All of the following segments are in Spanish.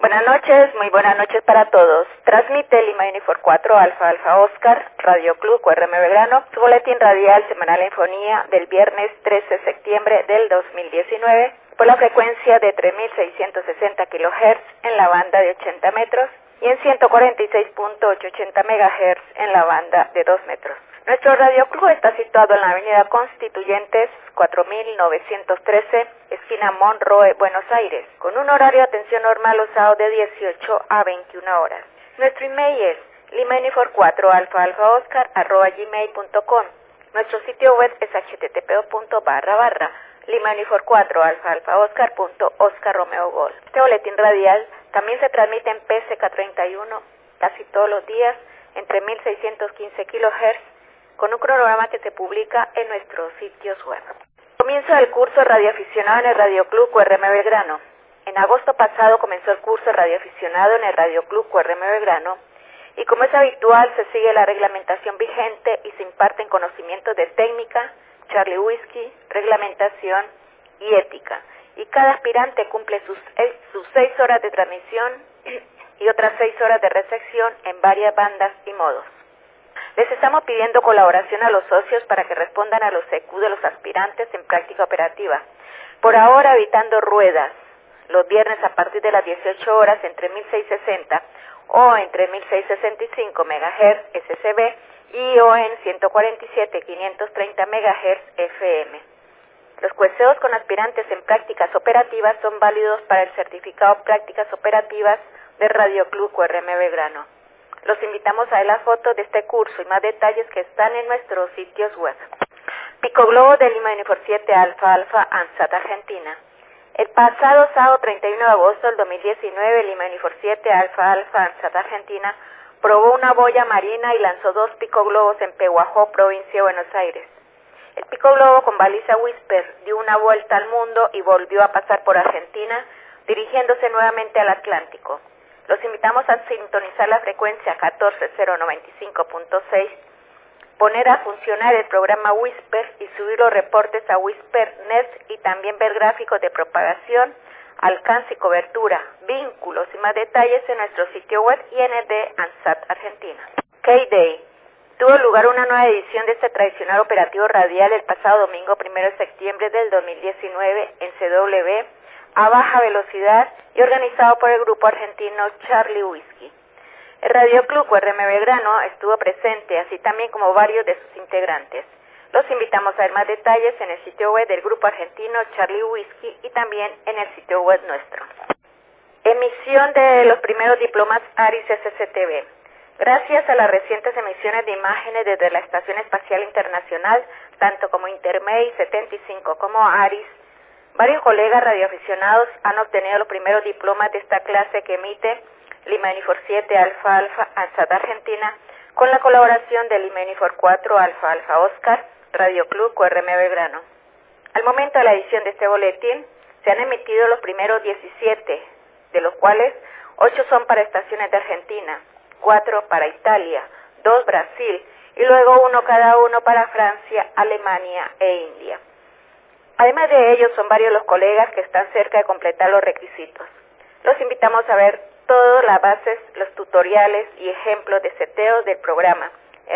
Muy buenas noches para todos. Transmite Lima Unifor 4 Alfa Alfa Oscar, Radio Club QRM Belgrano, su boletín radial semanal en fonía del viernes 13 de septiembre del 2019 por la frecuencia de 3660 kHz en la banda de 80 metros y en 146.880 MHz en la banda de 2 metros. Nuestro Radio Club está situado en la avenida Constituyentes 4913, esquina Monroe, Buenos Aires, con un horario de atención normal los sábados de 18 a 21 horas. Nuestro email es limaunifor4alfaalfaoscar@gmail.com. Nuestro sitio web es http://limaunifor4alfaalfaoscar.oscarromeogol. Este boletín radial también se transmite en PSK31 casi todos los días entre 1615 kHz con un cronograma que se publica en nuestros sitios web. Comienzo del curso radioaficionado en el Radio Club QRM Belgrano. En agosto pasado comenzó el curso radioaficionado en el Radio Club QRM Belgrano y como es habitual se sigue la reglamentación vigente y se imparten conocimientos de técnica, Charlie Whisky, reglamentación y ética. Y cada aspirante cumple sus 6 horas de transmisión y otras 6 horas de recepción en varias bandas y modos. Les estamos pidiendo colaboración a los socios para que respondan a los CQ de los aspirantes en práctica operativa. Por ahora evitando ruedas, los viernes a partir de las 18 horas entre 1660 o entre 1665 MHz SCB y o en 147.530 MHz FM. Los cueseos con aspirantes en prácticas operativas son válidos para el certificado Prácticas Operativas de Radio Club QRM Belgrano. Los invitamos a ver las fotos de este curso y más detalles que están en nuestros sitios web. Pico Globo de Lima Unifor 7 Alfa Alfa ANSAT Argentina. El pasado sábado 31 de agosto del 2019, Lima Unifor 7 Alfa Alfa ANSAT Argentina probó una boya marina y lanzó 2 pico globos en Pehuajó, provincia de Buenos Aires. El pico globo con baliza Whisper dio una vuelta al mundo y volvió a pasar por Argentina, dirigiéndose nuevamente al Atlántico. Los invitamos a sintonizar la frecuencia 14095.6, poner a funcionar el programa Whisper y subir los reportes a WhisperNet y también ver gráficos de propagación, alcance y cobertura, vínculos y más detalles en nuestro sitio web IND ANSAT Argentina. K-Day. Tuvo lugar una nueva edición de este tradicional operativo radial el pasado domingo 1 de septiembre del 2019 en CW, a baja velocidad y organizado por el grupo argentino Charlie Whisky. El Radio Club QRM Belgrano estuvo presente, así también como varios de sus integrantes. Los invitamos a ver más detalles en el sitio web del grupo argentino Charlie Whisky y también en el sitio web nuestro. Emisión de los primeros diplomas ARIS SCTV. Gracias a las recientes emisiones de imágenes desde la Estación Espacial Internacional, tanto como Intermey 75 como ARIS, varios colegas radioaficionados han obtenido los primeros diplomas de esta clase que emite Lima Unifor 7 Alfa Alfa ANSAT Argentina con la colaboración de Lima Unifor 4 Alfa Alfa Oscar, Radio Club QRM Belgrano. Al momento de la edición de este boletín se han emitido los primeros 17, de los cuales 8 son para estaciones de Argentina, 4 para Italia, 2 Brasil y luego 1 cada uno para Francia, Alemania e India. Además de ellos, son varios los colegas que están cerca de completar los requisitos. Los invitamos a ver todas las bases, los tutoriales y ejemplos de seteos del programa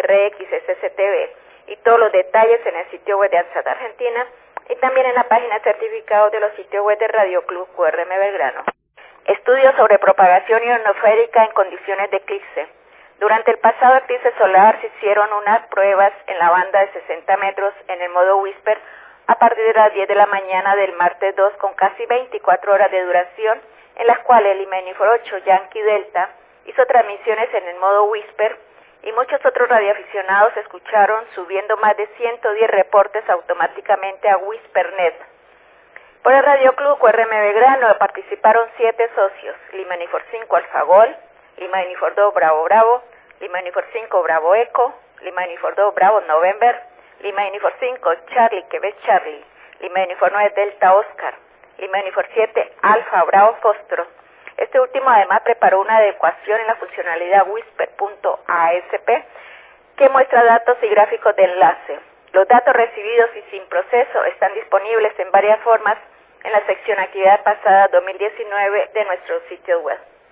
RXSCTV y todos los detalles en el sitio web de ANSAT Argentina y también en la página de certificados de los sitios web de Radio Club QRM Belgrano. Estudios sobre propagación ionosférica en condiciones de eclipse. Durante el pasado eclipse solar se hicieron unas pruebas en la banda de 60 metros en el modo Whisper a partir de las 10 de la mañana del martes 2 con casi 24 horas de duración, en las cuales Lima Unifor 8 Yankee Delta hizo transmisiones en el modo Whisper y muchos otros radioaficionados escucharon subiendo más de 110 reportes automáticamente a WhisperNet. Por el Radio Club QRM Belgrano participaron 7 socios, Lima Unifor 5 Alfagol, Lima Unifor 2 Bravo Bravo, Lima Unifor 5 Bravo Eco, Lima Unifor 2 Bravo November, Lima Unifor 5 Charlie Quebec Charlie, Lima Unifor 9 Delta Oscar, Lima Unifor 7 Alfa Bravo Fostro. Este último además preparó una adecuación en la funcionalidad Whisper.asp que muestra datos y gráficos de enlace. Los datos recibidos y sin proceso están disponibles en varias formas en la sección Actividad pasada 2019 de nuestro sitio web.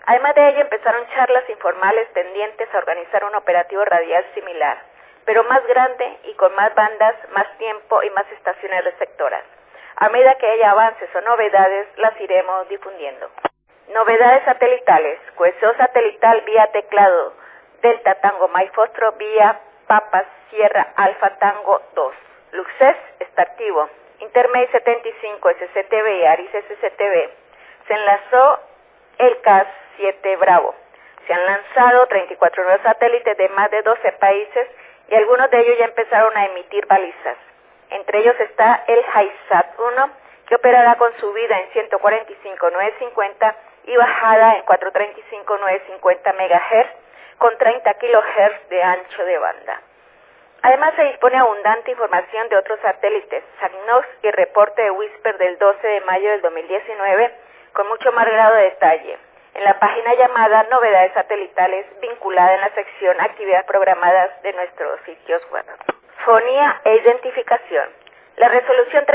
Además de ello, empezaron charlas informales tendientes a organizar un operativo radial similar, pero más grande y con más bandas, más tiempo y más estaciones receptoras. A medida que haya avances o novedades, las iremos difundiendo. Novedades satelitales. QSO satelital vía teclado Delta Tango Mike Fostro vía Papas Sierra Alfa Tango 2. Luxes está activo. Intermate 75 SCTV y Aris SCTV. Se enlazó el CAS-7 Bravo. Se han lanzado 34 nuevos satélites de más de 12 países y algunos de ellos ya empezaron a emitir balizas. Entre ellos está el HiSat-1, que operará con subida en 145.950 y bajada en 435.950 MHz con 30 kHz de ancho de banda. Además se dispone abundante información de otros satélites, SACNOX y reporte de Whisper del 12 de mayo del 2019 con mucho más grado de detalle, en la página llamada Novedades Satelitales, vinculada en la sección Actividades Programadas de nuestros sitios web. Fonía e identificación. La resolución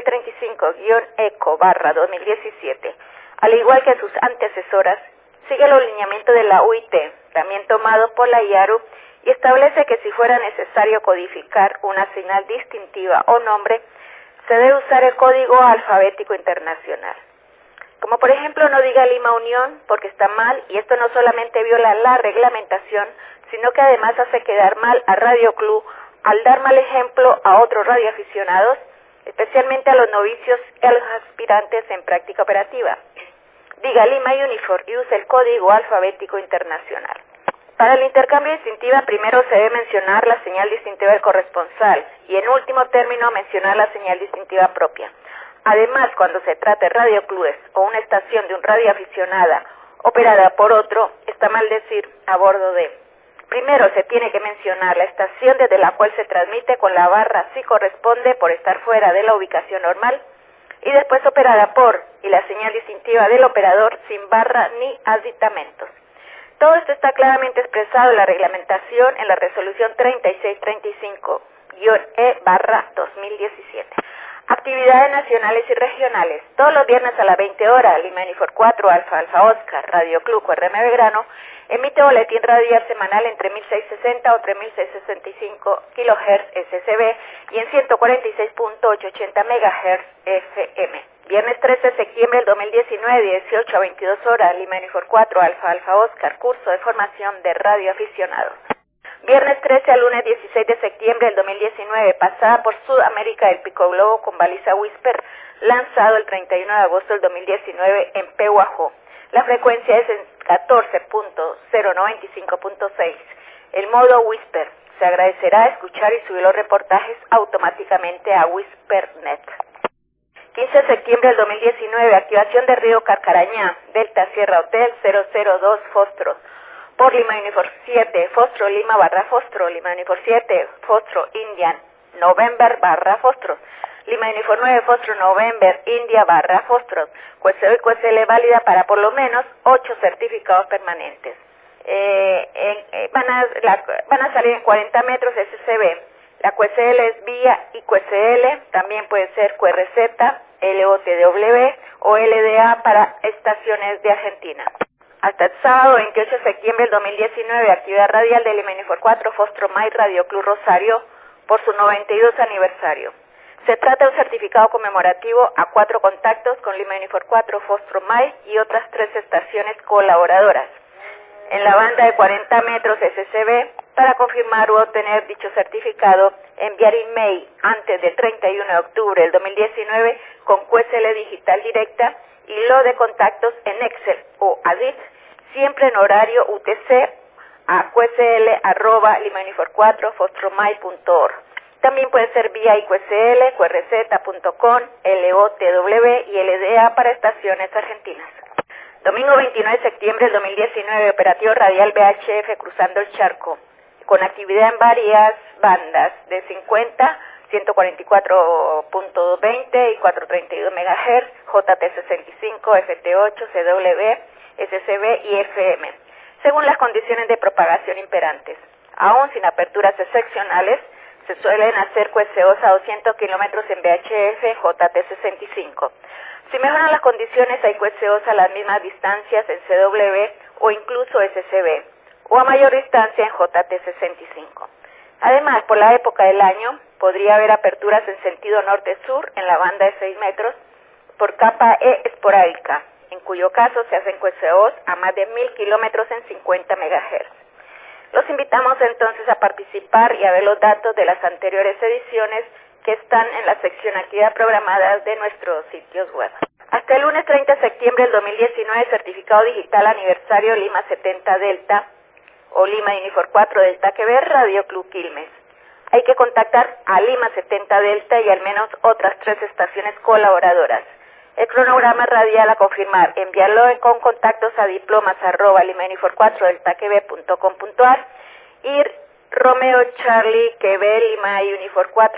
3635-ECO/2017, al igual que sus antecesoras, sigue los lineamientos de la UIT, también tomado por la IARU, y establece que si fuera necesario codificar una señal distintiva o nombre, se debe usar el código alfabético internacional. Como por ejemplo no diga Lima Unión porque está mal, y esto no solamente viola la reglamentación, sino que además hace quedar mal a Radio Club al dar mal ejemplo a otros radioaficionados, especialmente a los novicios y a los aspirantes en práctica operativa. Diga Lima Unifor y use el código alfabético internacional. Para el intercambio de distintiva primero se debe mencionar la señal distintiva del corresponsal y en último término mencionar la señal distintiva propia. Además, cuando se trate de radioclubes o una estación de un radioaficionada operada por otro, está mal decir a bordo de. Primero se tiene que mencionar la estación desde la cual se transmite con la barra si corresponde por estar fuera de la ubicación normal y después operada por y la señal distintiva del operador sin barra ni aditamentos. Todo esto está claramente expresado en la reglamentación en la resolución 3635-E/2017. Actividades nacionales y regionales. Todos los viernes a las 20 horas, Lima Unifor 4, Alfa Alfa Oscar, Radio Club QRM Belgrano, emite boletín radial semanal entre 1660 o 3665 kHz SSB y en 146.880 MHz FM. Viernes 13 de septiembre del 2019, 18 a 22 horas, Lima Unifor 4, Alfa Alfa Oscar, curso de formación de radioaficionados. Viernes 13 al lunes 16 de septiembre del 2019, pasada por Sudamérica del Pico Globo con baliza Whisper, lanzado el 31 de agosto del 2019 en Pehuajó. La frecuencia es en 14.095.6. El modo Whisper. Se agradecerá escuchar y subir los reportajes automáticamente a Whispernet. 15 de septiembre del 2019, activación de Río Carcarañá, Delta Sierra Hotel 002 Fostro. Por Lima Unifor 7, Fostro Lima /Fostro, Lima Unifor 7, Fostro Indian November /Fostro, Lima Unifor 9, Fostro November India /Fostro, QSO y QSL válida para por lo menos 8 certificados permanentes. Van a salir en 40 metros SCB. La QSL es vía y QSL, también puede ser QRZ, LOTW o LDA para estaciones de Argentina. Hasta el sábado 28 de septiembre del 2019, actividad radial de Lima Unifor 4 Fostro May Radio Club Rosario por su 92 aniversario. Se trata de un certificado conmemorativo a 4 contactos con Lima Unifor 4 Fostro May y otras 3 estaciones colaboradoras. En la banda de 40 metros SCB, para confirmar o obtener dicho certificado, enviar email antes del 31 de octubre del 2019 con QSL digital directa y lo de contactos en Excel o ADIT, siempre en horario UTC a qsl@limaunifor4fostromay.org. También puede ser vía IQSL, QRZ.com, LOTW y LDA para estaciones argentinas. Domingo 29 de septiembre del 2019, operativo radial VHF cruzando el charco, con actividad en varias bandas de 50, 144.20 y 432 MHz, JT65, FT8, CW, SCB y FM, según las condiciones de propagación imperantes. Aún sin aperturas excepcionales, se suelen hacer QSOs a 200 kilómetros en VHF, JT65. Si mejoran las condiciones, hay QSOs a las mismas distancias en CW o incluso SCB, o a mayor distancia en JT65. Además, por la época del año, podría haber aperturas en sentido norte-sur en la banda de 6 metros por capa E esporádica, en cuyo caso se hacen QSOs a más de 1000 kilómetros en 50 MHz. Los invitamos entonces a participar y a ver los datos de las anteriores ediciones que están en la sección actividad programada de nuestros sitios web. Hasta el lunes 30 de septiembre del 2019, certificado digital aniversario Lima 70 Delta o Lima Unifor 4 Delta QB, Radio Club Quilmes. Hay que contactar a Lima 70 Delta y al menos otras 3 estaciones colaboradoras. El cronograma radial a confirmar, enviarlo con contactos a diplomas@limaunifor4deltaqub.com.ar y Romeo Charlie QB Lima Unifor 4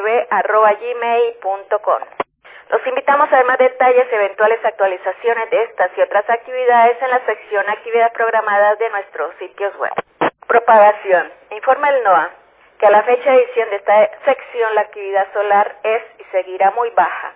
deltaqub@gmail.com. Los invitamos a ver más detalles y eventuales actualizaciones de estas y otras actividades en la sección actividades programadas de nuestros sitios web. Propagación. Informa el NOAA que a la fecha de edición de esta sección la actividad solar es y seguirá muy baja.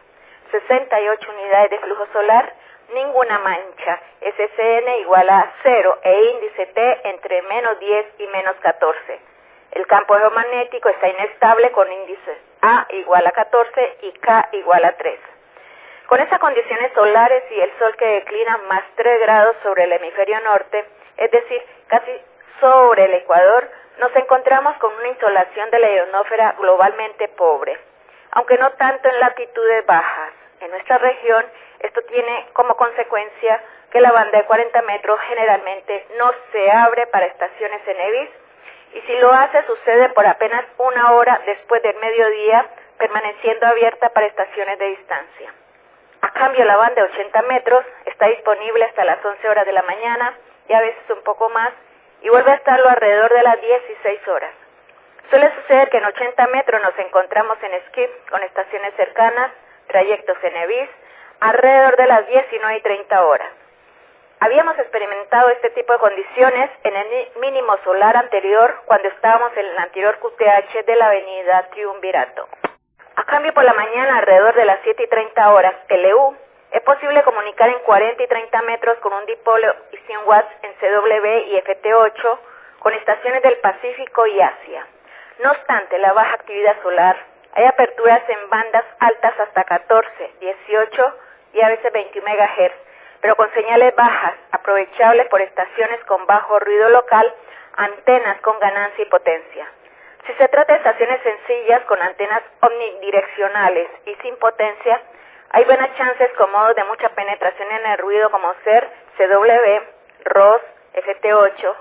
68 unidades de flujo solar, ninguna mancha, SCN igual a 0 e índice T entre menos 10 y menos 14. El campo geomagnético está inestable con índice A igual a 14 y K igual a 3. Con estas condiciones solares y el sol que declina más 3 grados sobre el hemisferio norte, es decir, casi sobre el ecuador, nos encontramos con una insolación de la ionosfera globalmente pobre, aunque no tanto en latitudes bajas. En nuestra región, esto tiene como consecuencia que la banda de 40 metros generalmente no se abre para estaciones en EVIS, y si lo hace sucede por apenas una hora después del mediodía, permaneciendo abierta para estaciones de distancia. A cambio, la banda de 80 metros está disponible hasta las 11 horas de la mañana y a veces un poco más, y vuelve a estarlo alrededor de las 16 horas. Suele suceder que en 80 metros nos encontramos en skip con estaciones cercanas, trayectos en EVIS, alrededor de las 19:30 horas. Habíamos experimentado este tipo de condiciones en el mínimo solar anterior cuando estábamos en el anterior QTH de la avenida Triunvirato. A cambio, por la mañana, alrededor de las 7:30 horas LU, es posible comunicar en 40 y 30 metros con un dipolo y 100 watts en CW y FT8 con estaciones del Pacífico y Asia. No obstante la baja actividad solar, hay aperturas en bandas altas hasta 14, 18 y a veces 21 MHz, pero con señales bajas, aprovechables por estaciones con bajo ruido local, antenas con ganancia y potencia. Si se trata de estaciones sencillas con antenas omnidireccionales y sin potencia, hay buenas chances con modos de mucha penetración en el ruido como ser CW, ROS, FT8,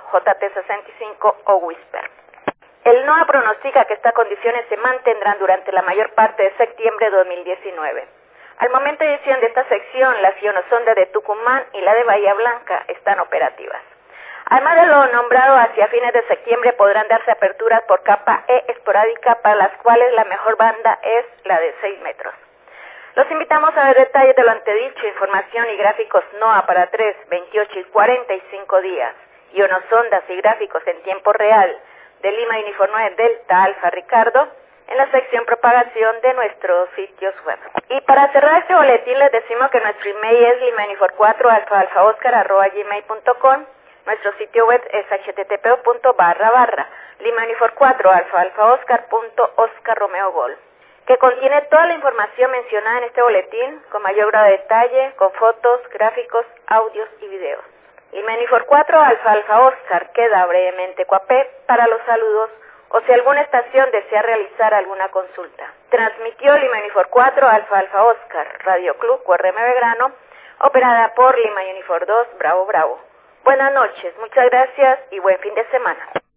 JT65 o Whisper. El NOAA pronostica que estas condiciones se mantendrán durante la mayor parte de septiembre de 2019. Al momento de edición de esta sección, las ionosondas de Tucumán y la de Bahía Blanca están operativas. Además de lo nombrado, hacia fines de septiembre podrán darse aperturas por capa E esporádica, para las cuales la mejor banda es la de 6 metros. Los invitamos a ver detalles de lo antedicho, información y gráficos NOAA para 3, 28 y 45 días, ionosondas y gráficos en tiempo real de Lima Unifor 9 Delta Alfa Ricardo, en la sección propagación de nuestros sitios web. Y para cerrar este boletín les decimos que nuestro email es limaunifor4alfaoscar@gmail.com. Nuestro sitio web es http://limaunifor4alfaoscar.oscar-romeo-gol, que contiene toda la información mencionada en este boletín con mayor grado de detalle, con fotos, gráficos, audios y videos. Lima Unifor 4 Alfa Oscar queda brevemente coapé para los saludos o si alguna estación desea realizar alguna consulta. Transmitió Lima Unifor 4 Alfa Oscar, Radio Club QRM Belgrano, operada por Lima Unifor 2 Bravo Bravo. Buenas noches, muchas gracias y buen fin de semana.